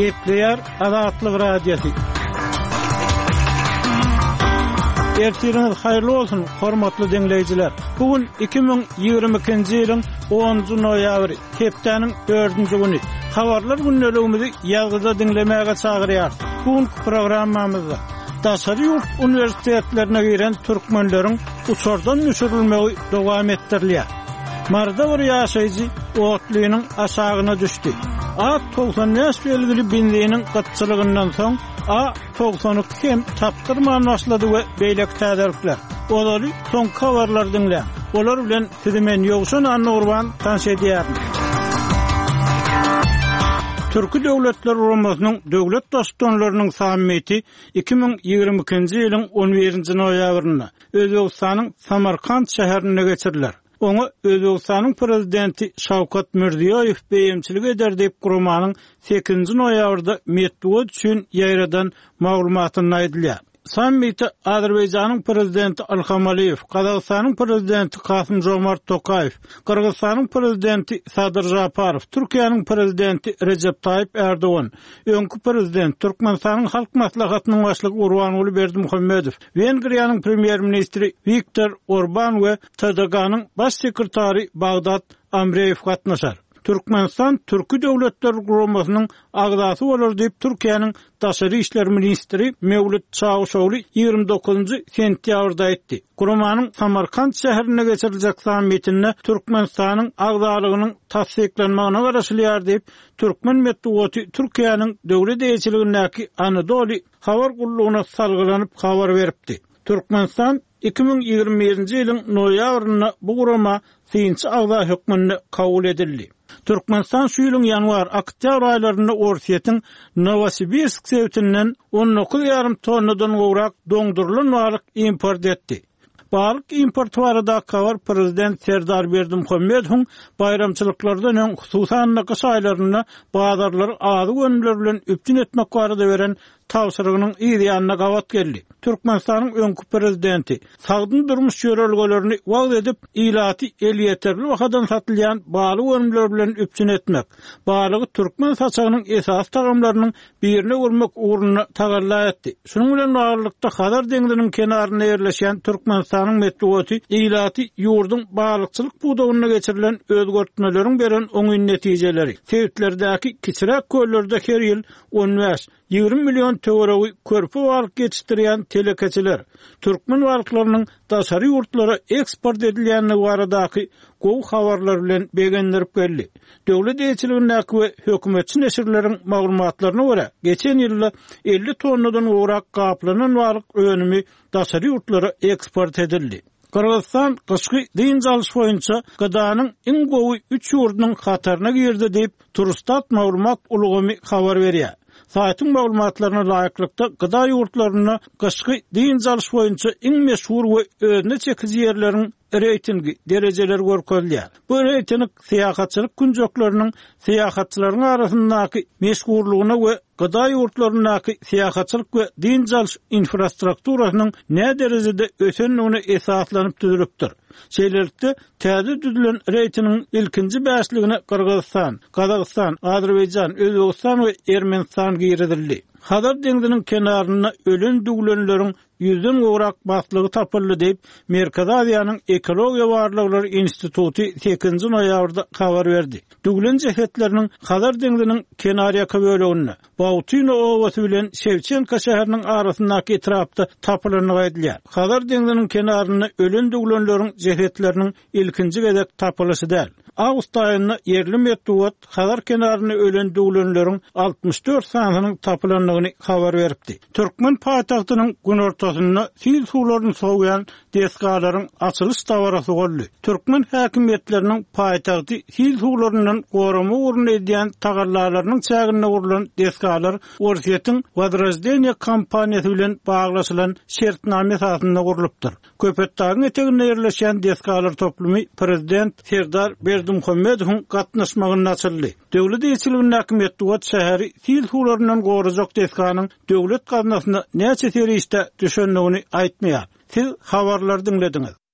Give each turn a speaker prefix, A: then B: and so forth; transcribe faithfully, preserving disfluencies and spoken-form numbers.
A: Gepleyer Azatlyk radiosu. Ertiriniz hayırlı olsun, hormatly dinleyijiler. Bugün iki ming ýygrimi ikinji ýylyň onunjy noýabry, hepdeniň dördünji güni. Habarlar günnäligimizi ýazgyda dinlemäge çagyrýar. Bugün programmamyzda daşary ýurt uniwersitetlerine giren türkmenleriň uçurdan düşürilmegi dowam etdirilýär. Marda bir ýaşaýjy otlynyň aşagyna düşdi. A doksan beş belgili binliğinin qatçılığından soň A doksan iki hem tapdyrman başlady we beýlek täderlikler. Olary soň habarlar dinle. Olar bilen sizi men ýogşan anurban tanş edýär. Türki Döwletler Guramasynyň döwlet dostonlarynyň sammiti iki ming ýygrimi ikinji ýylyň on birinji noýabryna Özbegistanyň Samarkand şäherine geçiriler. Onu Özbegistanyň prezidenti Şawkat Mirziýoýew beýimçilik eder diýip Guramasynyň sekinji noýabrda metduat üçin ýaýradan maglumatyny aýdylýar. Sammiti Azerbaýjanyň prezidenti Ilham Aliýew, Kazakstanyň prezidenti Kasym-Jomart Tokaýew, Kyrgyzstanyň prezidenti Sadyr Japarow, Türkiýanyň prezidenti Recep Tayyip Erdogan, öňkü prezident Türkmenistanyň halk maslahatynyň başlygy Gurbanuly Berdimuhammedow, Wengriýanyň premier ministri Viktor Orban we T D G-nyň baş sekretary Bagdad Amreýew gatnaşar. Türkmenistan Türki Döwletler Guramasynyň agdasy bolar diýip Türkiýanyň Daşary işler ministri Mevlüt Çavuşoğlu ýygrimi dokuzunjy sentýabrda aýtdy. Guramanyň Samarkand şäherine geçiriljek sammitine Türkmenistanyň agdalygynyň tasdiklenmegine garaşylýar diýip Türkmen medeniýeti Türkiýanyň döwlet eýçiligindäki Anadolu habar gullugyna salgylanyp habar beripdi. Türkmenistan iki ming ýygrimi birinji ýylyň noýabryna bu gurama synçy agda hökmüne kabul edildi. Türkmenistan şu ýylyň ýanwar oktýabr aýlaryna Orsiýetiň Novosibirsk sewtinden on dokuz ýarym tonnadan gowrak doňdurulan balyk import etdi. Balyk importy barada kavar prezident Serdar Berdimuhammedow bayramçylyklardan öň hususan kış aýlaryna bazarlary azy gönüller bilen üpdün etmek barada beren tawsyrygynyň ýa-ýanyna gawat geldi. Türkmenistanyň öňkü prezidenti sagdyn durmuş ýörelgelerini wagt edip ilaty el ýeterli wagtdan satylýan baly gönüller bilen üpdün etmek, balygy türkmen saçagynyň esas tagamlarynyň birine urmak uğruna tagalla etdi. Şunuň bilen baglykda Hazar deňiziniň kenaryna ýerleşen Türkmenistanyň medeniýeti ilaty ýurdun balykçylyk budawyna geçirilen özgertmeleriň beren oňy netijeleri. Sewtlerdäki kiçirek köllerde her ýyl on beş ýygrimi million töweregi körpü balyk geçirýän telekeçiler türkmen balyklarynyň daşary ýurtlara eksport edilýänligi baradaky gowy habarlar bilen begenlerip geldi. Döwlet eýçiligindäki we hökümetçi neşirleriň maglumatlaryna görä, geçen ýylda elli tonnadan gowrak gaplanan balyk önümi daşary ýurtlara eksport edildi. Kırgızstan kışkı deýinçe alış boýunça gıdanyň iň gowy üç ýurdunyň hatarına girdi diýip Turstat maglumat ulugamy habar berýär. Saýtyň maglumatlaryna laýyklykda gıda ýurtlaryna kışkı deýinçe alış boýunça iň meşhur we özüne çekici ýerleriň reytingi, dereceler görkezilýär. Bu reyting syýahatçylyk günjoklarynyň syýahatçylaryň arasyndaky meşhurlygyna we gıda ýurtlarynyň syýahatçylyk we diňjal infrastrukturasynyň ne derejede ösenligine esaslanyp düzülipdir. Şeýlelikde täze düzülen reytingin ilkinji bäşligine Kyrgyzstan, Kazakystan, Azerbaýjan, Özbegistan we Ermenistan giridildi. Hazar deňiziniň kenaryna ölen duglenleriň yüzden gowrak baslygy tapyldy diýip Merkez Aziýanyň Ekologiýa barlyklary instituty sekinji noýabrda habar berdi. Duglen jehetleriniň Hazar deňiziniň kenaryaky böleginde Bautyno owasy bilen Şewçenka şäheriniň arasyndaky etrapda tapylanyny aýdylýar. Hazar deňiziniň kenaryna ölen duglenleriň jehetleriniň ilkinji gezek tapylyşy däl. Awgust aýyna yerli medeniýet Hazar kenaryna ölen duglenleriň altmış dört sanynyň tapylanyny habar beripdi. Türkmen paýtagtynyň gün ortasynda sil suwlaryny sowyan deskalaryň açylış tawarasy boldy. Türkmen häkimetleriniň paýtagty sil suwlaryndan gorama urun edýän tagarlalarynyň çägine urulan deskalar Orsiýetiň Vodrajdenýe kompaniýasy bilen baglaşylan şertname esasynda gurulypdyr. Köpetdagyň eteginde ýerleşen deskalar toplumy prezident Serdar Berdimuhammedow gatnaşmagyny açyldy. Döwlet eýçiligindäki medeniýet şäheri sil suwlaryndan gorajak deskanyň döwlet gaznasyna näçe serişde düşenligini aýtmaýar. Siz habarlar dinlediňiz.